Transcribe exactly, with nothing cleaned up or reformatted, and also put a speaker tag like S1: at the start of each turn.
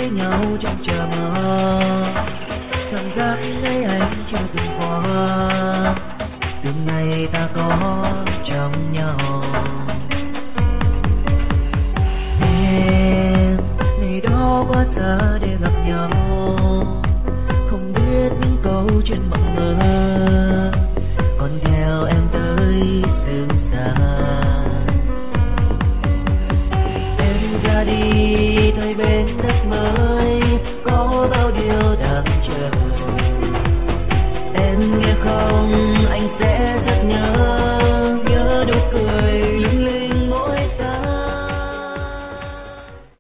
S1: với nhau trong chờ mơ. Cảm giác ấy anh chưa từng qua, từ ngày ta có trong nhau. Em ngày đó quá xa để gặp nhau, không biết những câu chuyện mộng mơ còn theo em tới từ xa. Em ra đi thay bên đất mới, có bao điều đang chờ.